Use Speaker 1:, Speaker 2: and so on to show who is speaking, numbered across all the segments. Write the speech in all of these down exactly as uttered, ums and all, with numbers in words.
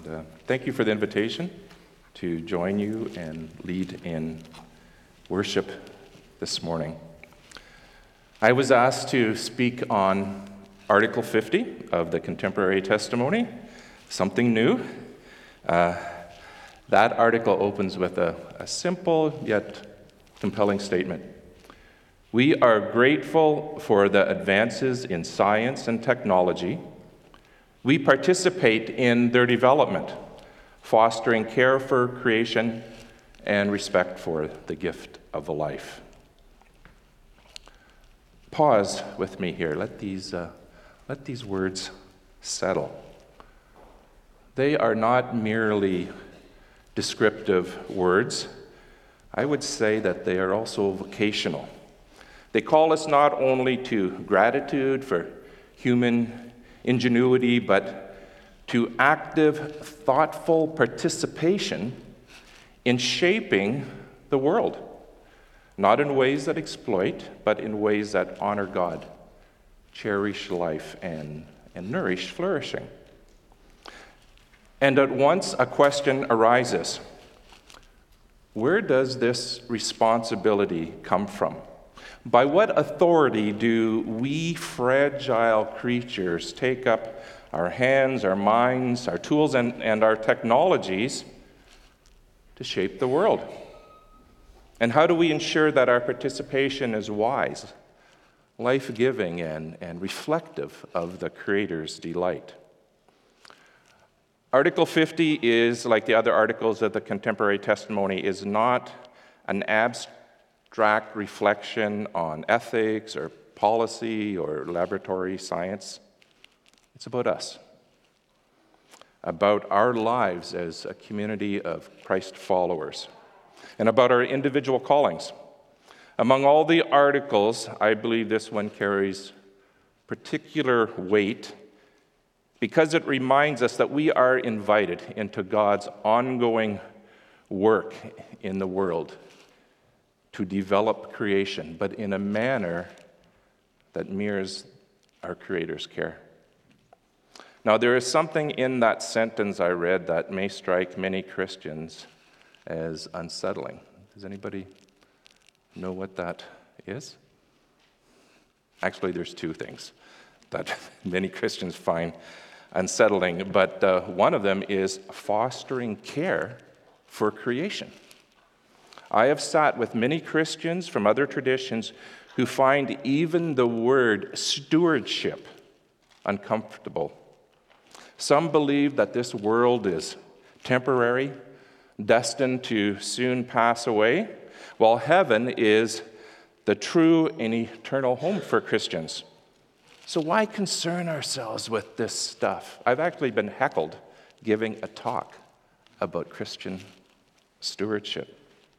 Speaker 1: Uh, thank you for the invitation to join you and lead in worship this morning. I was asked to speak on Article fifty of the Contemporary Testimony, something new. Uh, that article opens with a, a simple yet compelling statement. We are grateful for the advances in science and technology. We participate in their development, fostering care for creation and respect for the gift of life. Pause with me here. Let these, uh, let these words settle. They are not merely descriptive words. I would say that they are also vocational. They call us not only to gratitude for human ingenuity, but to active, thoughtful participation in shaping the world, not in ways that exploit, but in ways that honor God, cherish life, and, and nourish flourishing. And at once a question arises. Where does this responsibility come from? By what authority do we fragile creatures take up our hands, our minds, our tools, and, and our technologies to shape the world? And how do we ensure that our participation is wise, life-giving, and, and reflective of the Creator's delight? Article fifty is, like the other articles of the Contemporary Testimony, is not an abstract reflection on ethics or policy or laboratory science. It's about us, about our lives as a community of Christ followers, and about our individual callings. Among all the articles, I believe this one carries particular weight because it reminds us that we are invited into God's ongoing work in the world to develop creation, but in a manner that mirrors our Creator's care. Now, there is something in that sentence I read that may strike many Christians as unsettling. Does anybody know what that is? Actually, there's two things that many Christians find unsettling, but uh, one of them is fostering care for creation. I have sat with many Christians from other traditions who find even the word stewardship uncomfortable. Some believe that this world is temporary, destined to soon pass away, while heaven is the true and eternal home for Christians. So why concern ourselves with this stuff? I've actually been heckled giving a talk about Christian stewardship.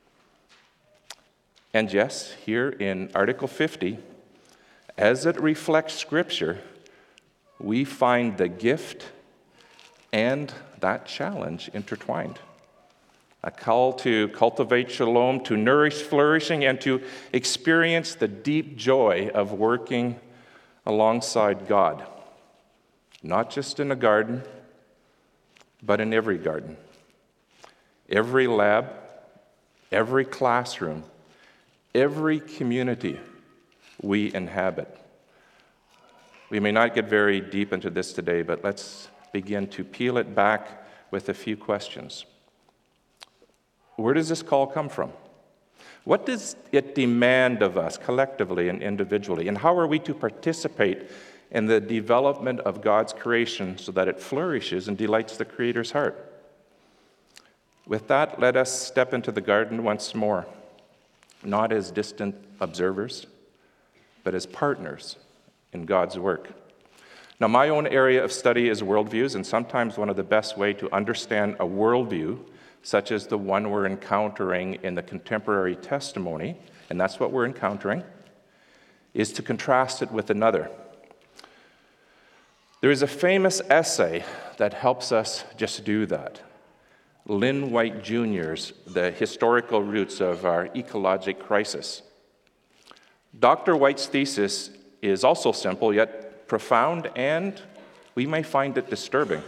Speaker 1: And yes, here in Article fifty, as it reflects Scripture, we find the gift and that challenge intertwined. A call to cultivate shalom, to nourish flourishing, and to experience the deep joy of working alongside God, not just in a garden, but in every garden, every lab, every classroom, every community we inhabit. We may not get very deep into this today, but let's begin to peel it back with a few questions. Where does this call come from? What does it demand of us collectively and individually? And how are we to participate in the development of God's creation so that it flourishes and delights the Creator's heart? With that, let us step into the garden once more, not as distant observers, but as partners in God's work. Now, my own area of study is worldviews, and sometimes one of the best ways to understand a worldview, such as the one we're encountering in the Contemporary Testimony, and that's what we're encountering, is to contrast it with another. There is a famous essay that helps us just do that. Lynn White Junior's The Historical Roots of Our Ecologic Crisis. Doctor White's thesis is also simple, yet profound, and we may find it disturbing.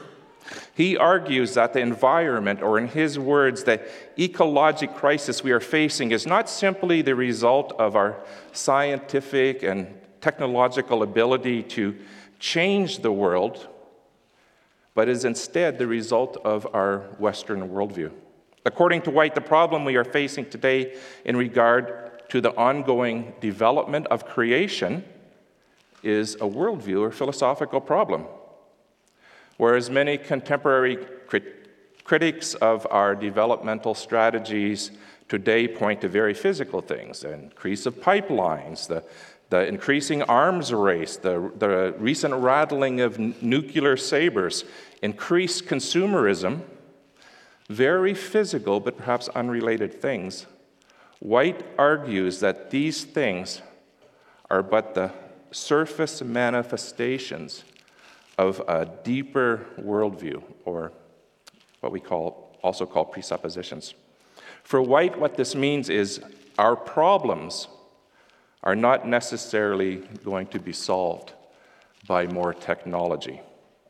Speaker 1: He argues that the environment, or in his words, the ecologic crisis we are facing, is not simply the result of our scientific and technological ability to change the world, but is instead the result of our Western worldview. According to White, the problem we are facing today in regard to the ongoing development of creation is a worldview or philosophical problem. Whereas many contemporary crit- critics of our developmental strategies today point to very physical things: the increase of pipelines, the, the increasing arms race, the, the recent rattling of n- nuclear sabers, increased consumerism, very physical but perhaps unrelated things. White argues that these things are but the surface manifestations of a deeper worldview, or what we call also call presuppositions. For White, what this means is our problems are not necessarily going to be solved by more technology.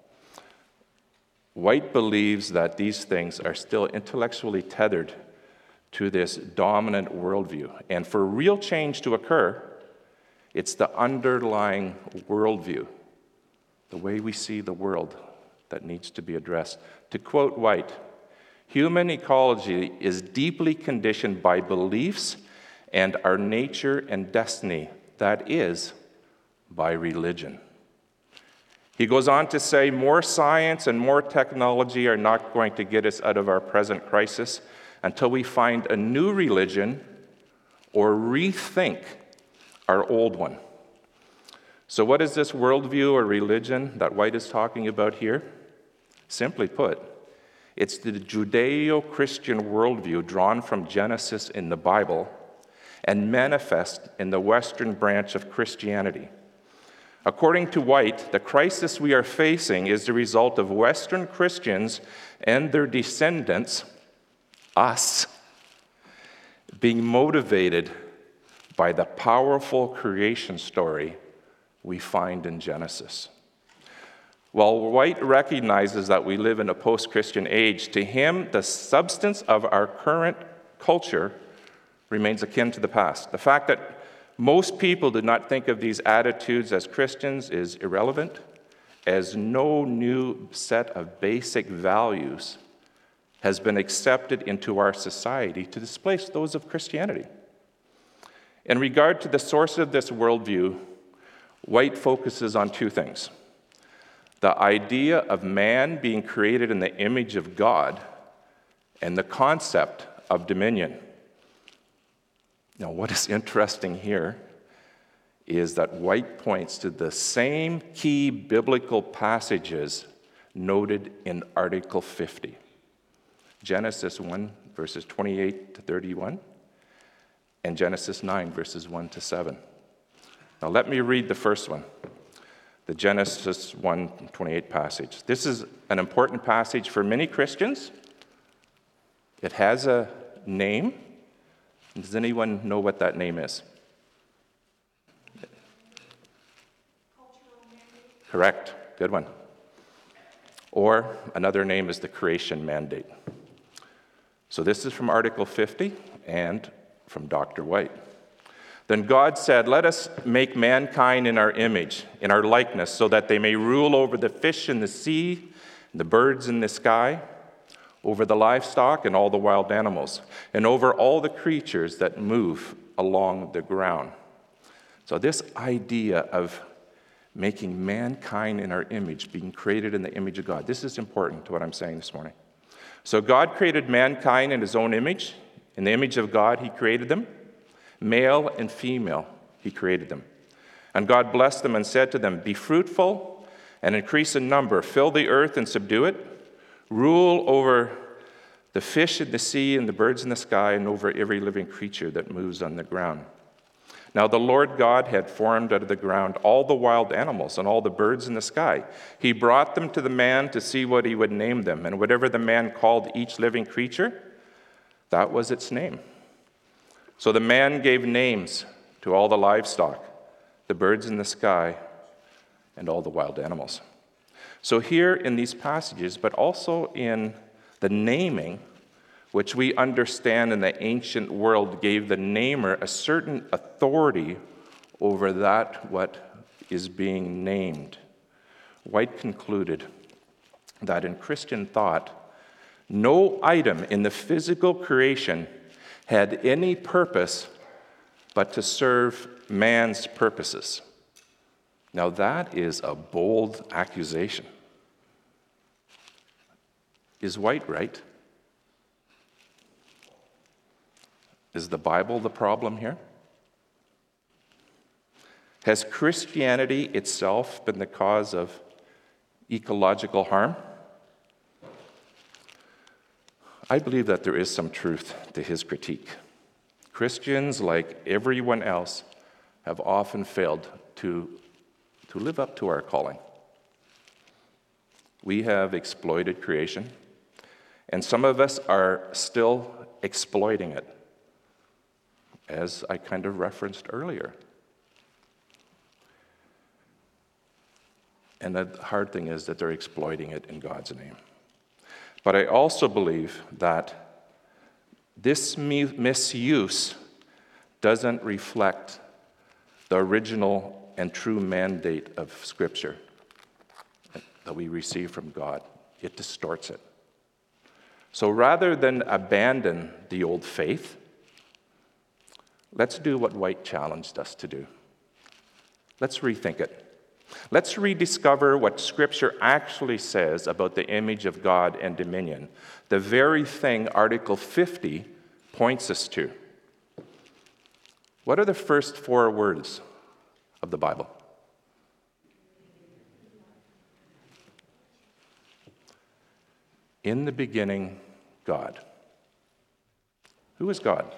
Speaker 1: White believes that these things are still intellectually tethered to this dominant worldview. And for real change to occur, it's the underlying worldview, the way we see the world, that needs to be addressed. To quote White, human ecology is deeply conditioned by beliefs and our nature and destiny, that is, by religion. He goes on to say, more science and more technology are not going to get us out of our present crisis until we find a new religion or rethink our old one. So what is this worldview or religion that White is talking about here? Simply put, it's the Judeo-Christian worldview drawn from Genesis in the Bible and manifest in the Western branch of Christianity. According to White, the crisis we are facing is the result of Western Christians and their descendants, us, being motivated by the powerful creation story we find in Genesis. While White recognizes that we live in a post-Christian age, to him, the substance of our current culture remains akin to the past. The fact that most people do not think of these attitudes as Christians is irrelevant, as no new set of basic values has been accepted into our society to displace those of Christianity. In regard to the source of this worldview, White focuses on two things: the idea of man being created in the image of God and the concept of dominion. Now, what is interesting here is that White points to the same key biblical passages noted in Article fifty. Genesis one, verses twenty-eight to thirty-one, and Genesis nine, verses one to seven. Now let me read the first one, the Genesis one twenty-eight passage. This is an important passage for many Christians. It has a name. Does anyone know what that name is? Correct. Good one. Or another name is the creation mandate. So this is from Article fifty and from Doctor White. Then God said, "Let us make mankind in our image, in our likeness, so that they may rule over the fish in the sea, the birds in the sky, over the livestock and all the wild animals, and over all the creatures that move along the ground." So this idea of making mankind in our image, being created in the image of God, this is important to what I'm saying this morning. So God created mankind in his own image. In the image of God, he created them. Male and female, he created them. And God blessed them and said to them, "Be fruitful and increase in number. Fill the earth and subdue it. Rule over the fish in the sea and the birds in the sky and over every living creature that moves on the ground." Now the Lord God had formed out of the ground all the wild animals and all the birds in the sky. He brought them to the man to see what he would name them. And whatever the man called each living creature, that was its name. So the man gave names to all the livestock, the birds in the sky, and all the wild animals. So here in these passages, but also in the naming, which we understand in the ancient world gave the namer a certain authority over that what is being named. White concluded that in Christian thought, no item in the physical creation had any purpose but to serve man's purposes. Now that is a bold accusation. Is White right? Is the Bible the problem here? Has Christianity itself been the cause of ecological harm? I believe that there is some truth to his critique. Christians, like everyone else, have often failed to, to live up to our calling. We have exploited creation, and some of us are still exploiting it, as I kind of referenced earlier. And the hard thing is that they're exploiting it in God's name. But I also believe that this misuse doesn't reflect the original and true mandate of Scripture that we receive from God. It distorts it. So rather than abandon the old faith, let's do what White challenged us to do. Let's rethink it. Let's rediscover what Scripture actually says about the image of God and dominion, the very thing Article fifty points us to. What are the first four words of the Bible? In the beginning, God. Who is God?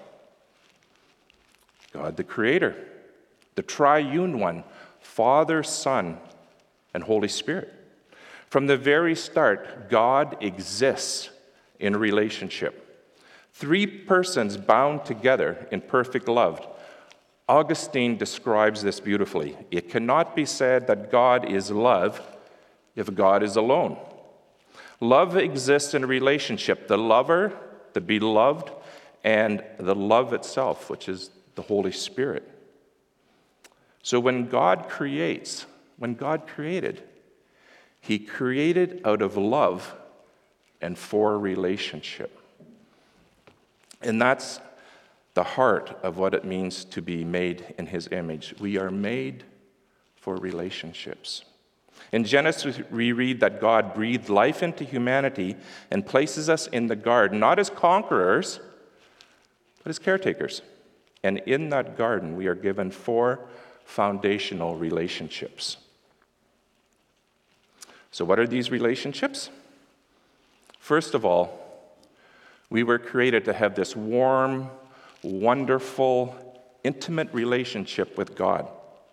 Speaker 1: God the Creator, the triune one, Father, Son, and Holy Spirit. From the very start, God exists in relationship. Three persons bound together in perfect love. Augustine describes this beautifully. It cannot be said that God is love if God is alone. Love exists in relationship. The lover, the beloved, and the love itself, which is the Holy Spirit. So when God creates, when God created, He created out of love and for relationship. And that's the heart of what it means to be made in His image. We are made for relationships. In Genesis, we read that God breathed life into humanity and places us in the garden, not as conquerors, but as caretakers. And in that garden, we are given four foundational relationships. So what are these relationships? First of all, we were created to have this warm, wonderful, intimate relationship with God.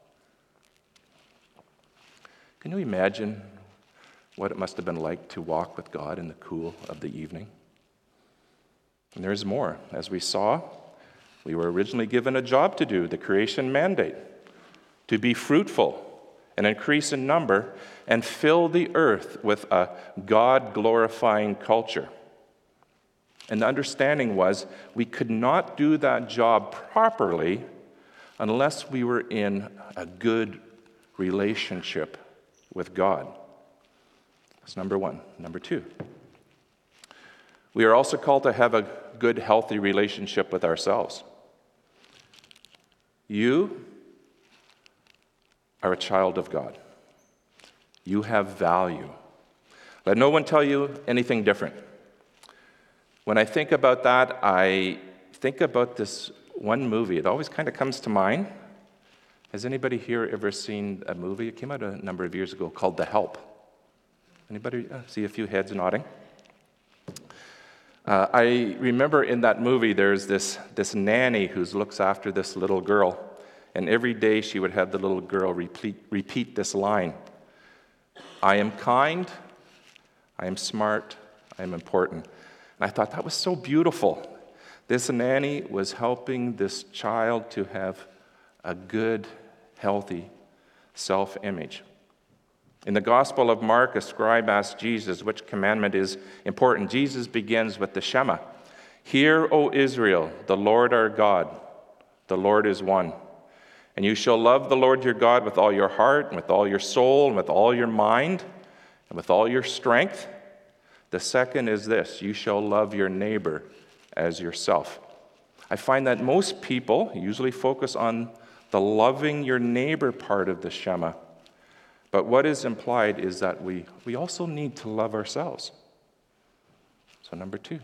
Speaker 1: Can you imagine what it must have been like to walk with God in the cool of the evening? And there's more. As we saw, we were originally given a job to do, the creation mandate, to be fruitful and increase in number and fill the earth with a God-glorifying culture. And the understanding was we could not do that job properly unless we were in a good relationship with God. That's number one. Number two, we are also called to have a good, healthy relationship with ourselves. You are a child of God. You have value. Let no one tell you anything different. When I think about that, I think about this one movie. It always kind of comes to mind. Has anybody here ever seen a movie? It came out a number of years ago called The Help. Anybody uh, see a few heads nodding? Uh, I remember in that movie there's this, this nanny who looks after this little girl. And every day she would have the little girl repeat, repeat this line. I am kind, I am smart, I am important. And I thought that was so beautiful. This nanny was helping this child to have a good, healthy self-image. In the Gospel of Mark, a scribe asked Jesus which commandment is important. Jesus begins with the Shema. Hear, O Israel, the Lord our God, the Lord is one. And you shall love the Lord your God with all your heart, and with all your soul, and with all your mind, and with all your strength. The second is this: you shall love your neighbor as yourself. I find that most people usually focus on the loving your neighbor part of the Shema. But what is implied is that we, we also need to love ourselves. So number two.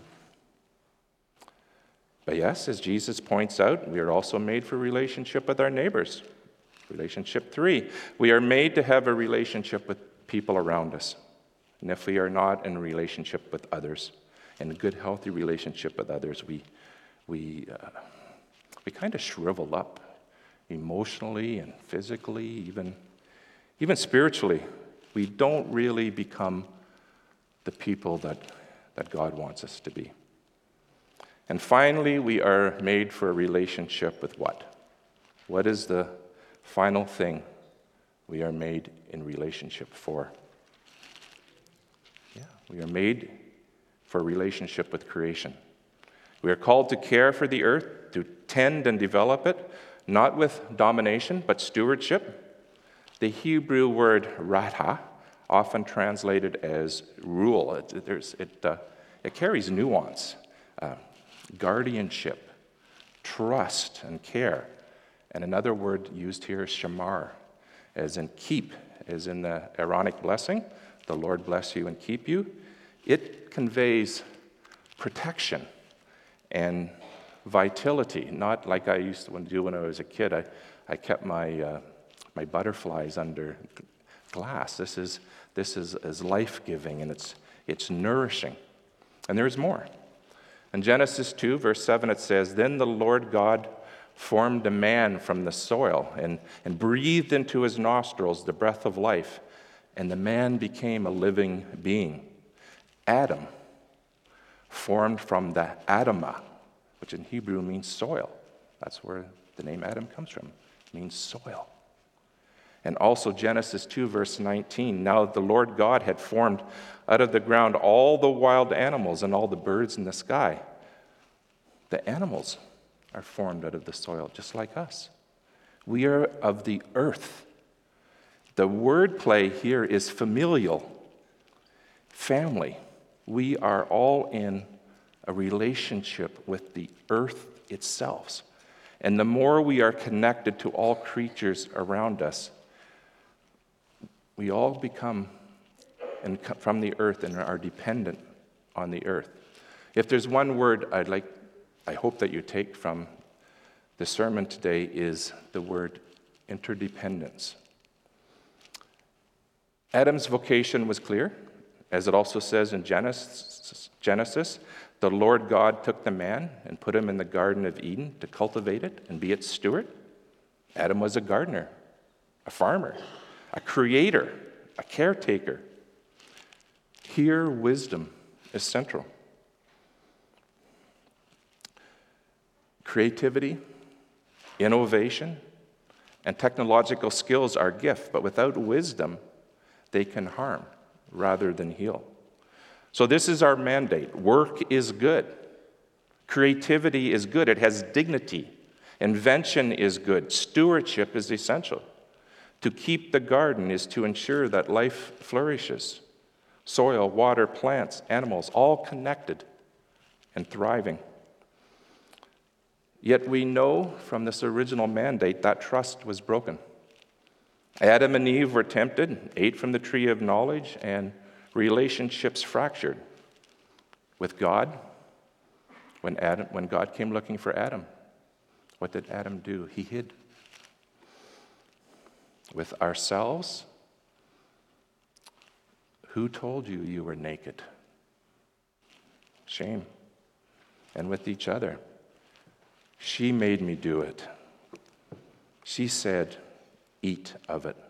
Speaker 1: But yes, as Jesus points out, we are also made for relationship with our neighbors. Relationship three, we are made to have a relationship with people around us. And if we are not in a relationship with others, in a good, healthy relationship with others, we we uh, we kind of shrivel up emotionally and physically, even even spiritually. We don't really become the people that, that God wants us to be. And finally, we are made for a relationship with what? What is the final thing we are made in relationship for? Yeah, we are made for a relationship with creation. We are called to care for the earth, to tend and develop it, not with domination, but stewardship. The Hebrew word ratha, often translated as rule, it, there's, it, uh, it carries nuance. Uh, guardianship, trust, and care. And another word used here is shamar, as in keep, as in the Aaronic blessing, the Lord bless you and keep you. It conveys protection and vitality, not like I used to do when I was a kid. I, I kept my, uh, my butterflies under glass. This is, this is, is life-giving, and it's, it's nourishing. And there's more. In Genesis two, verse seven, it says, "Then the Lord God formed a man from the soil and, and breathed into his nostrils the breath of life, and the man became a living being." Adam, formed from the Adamah, which in Hebrew means soil. That's where the name Adam comes from. It means soil. And also Genesis two, verse nineteen, "Now the Lord God had formed out of the ground all the wild animals and all the birds in the sky." The animals are formed out of the soil, just like us. We are of the earth. The wordplay here is familial, family. We are all in a relationship with the earth itself. And the more we are connected to all creatures around us, we all become and from the earth and are dependent on the earth. If there's one word I'd like, I hope that you take from the sermon today, is the word interdependence. Adam's vocation was clear, as it also says in Genesis, Genesis, "The Lord God took the man and put him in the Garden of Eden to cultivate it and be its steward." Adam was a gardener, a farmer, a creator, a caretaker. Here, wisdom is central. Creativity, innovation, and technological skills are gift, but without wisdom, they can harm rather than heal. So this is our mandate. Work is good. Creativity is good. It has dignity. Invention is good. Stewardship is essential. To keep the garden is to ensure that life flourishes. Soil, water, plants, animals, all connected and thriving. Yet we know from this original mandate that trust was broken. Adam and Eve were tempted, ate from the tree of knowledge, and relationships fractured with God. When Adam, when God came looking for Adam, what did Adam do? He hid. With ourselves, who told you you were naked? Shame. And with each other, she made me do it. She said, eat of it.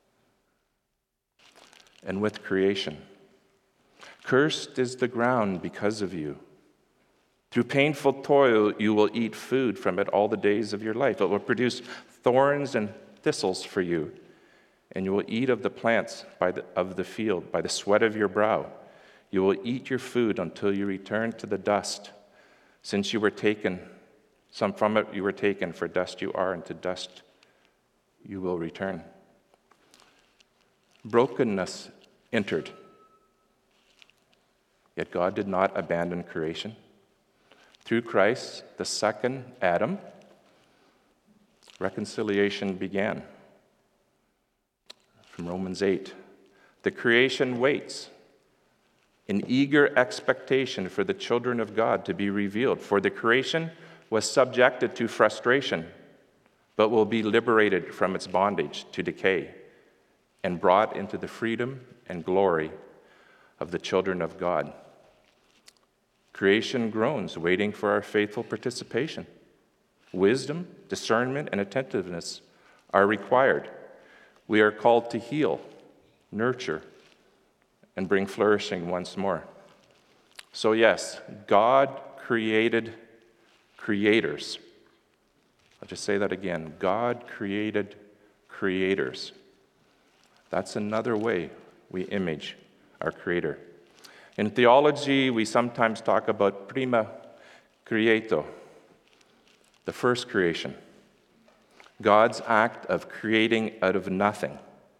Speaker 1: And with creation, cursed is the ground because of you. Through painful toil, you will eat food from it all the days of your life. It will produce thorns and thistles for you, and you will eat of the plants by the, of the field, by the sweat of your brow. You will eat your food until you return to the dust, since you were taken, some from it you were taken, for dust you are, and to dust you will return. Brokenness entered, yet God did not abandon creation. Through Christ, the second Adam, reconciliation began. From Romans eight, the creation waits in eager expectation for the children of God to be revealed. For the creation was subjected to frustration, but will be liberated from its bondage to decay and brought into the freedom and glory of the children of God. Creation groans, waiting for our faithful participation. Wisdom, discernment, and attentiveness are required. We are called to heal, nurture, and bring flourishing once more. So yes, God created creators. I'll just say that again. God created creators. That's another way we image our Creator. In theology, we sometimes talk about prima creato, the first creation, God's act of creating out of nothing.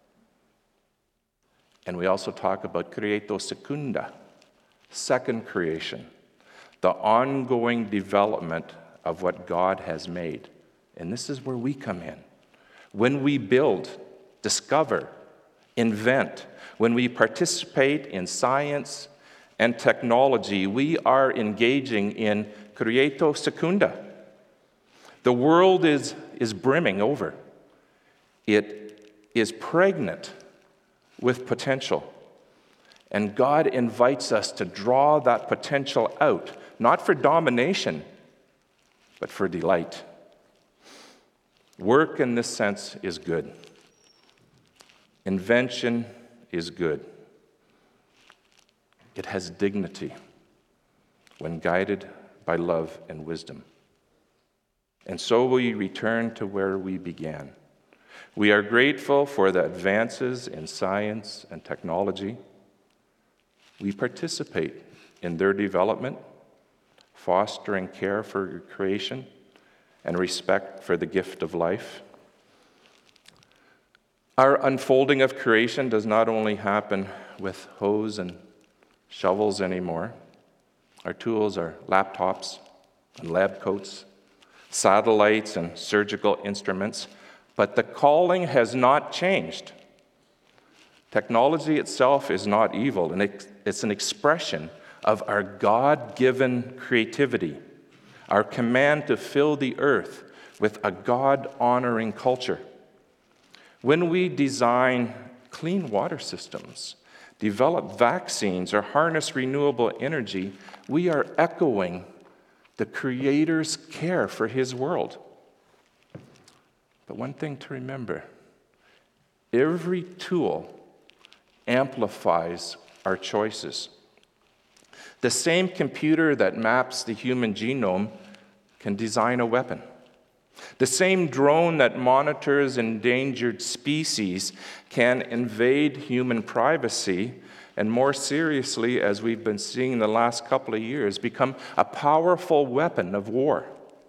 Speaker 1: And we also talk about creato secunda, second creation, the ongoing development of what God has made. And this is where we come in. When we build, discover, invent, when we participate in science and technology, we are engaging in creato secunda. The world is, is brimming over. It is pregnant with potential. And God invites us to draw that potential out, not for domination, but for delight. Work in this sense is good. Invention is good. It has dignity when guided by love and wisdom. And so we return to where we began. We are grateful for the advances in science and technology. We participate in their development, fostering care for creation and respect for the gift of life. Our unfolding of creation does not only happen with hoes and shovels anymore. Our tools are laptops and lab coats, satellites and surgical instruments, but the calling has not changed. Technology itself is not evil, and it's an expression of our God-given creativity, our command to fill the earth with a God-honoring culture. When we design clean water systems, develop vaccines, or harness renewable energy, we are echoing the Creator's care for His world. But one thing to remember, every tool amplifies our choices. The same computer that maps the human genome can design a weapon. The same drone that monitors endangered species can invade human privacy, and more seriously, as we've been seeing in the last couple of years, become a powerful weapon of war.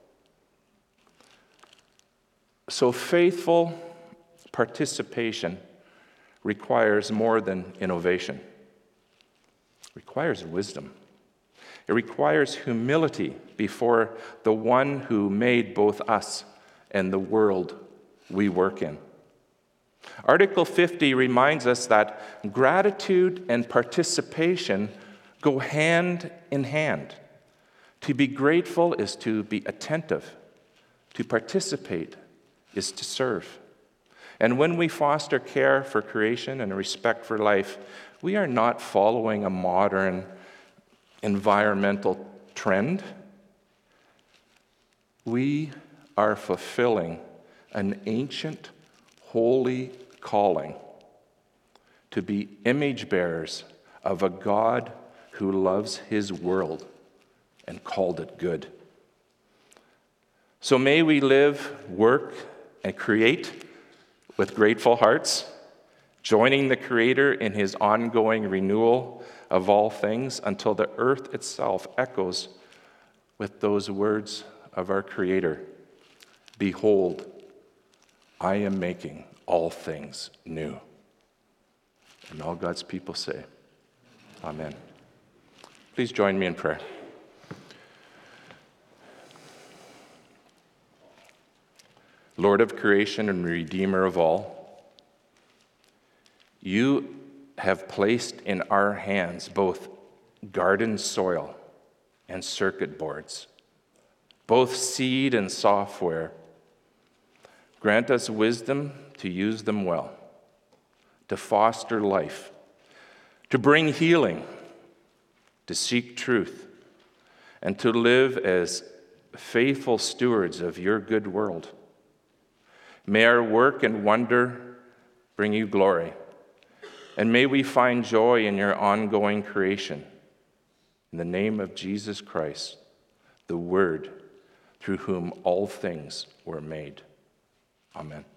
Speaker 1: So faithful participation requires more than innovation. It requires wisdom. It requires humility before the one who made both us and the world we work in. Article fifty reminds us that gratitude and participation go hand in hand. To be grateful is to be attentive. To participate is to serve. And when we foster care for creation and respect for life, we are not following a modern environmental trend. We are fulfilling an ancient, holy calling to be image bearers of a God who loves His world and called it good. So may we live, work, and create with grateful hearts, joining the Creator in his ongoing renewal of all things until the earth itself echoes with those words of our Creator. Behold, I am making all things new. And all God's people say, Amen. Please join me in prayer. Lord of creation and Redeemer of all, you have placed in our hands both garden soil and circuit boards, both seed and software. Grant us wisdom to use them well, to foster life, to bring healing, to seek truth, and to live as faithful stewards of your good world. May our work and wonder bring you glory, and may we find joy in your ongoing creation. In the name of Jesus Christ, the Word, through whom all things were made. Amen.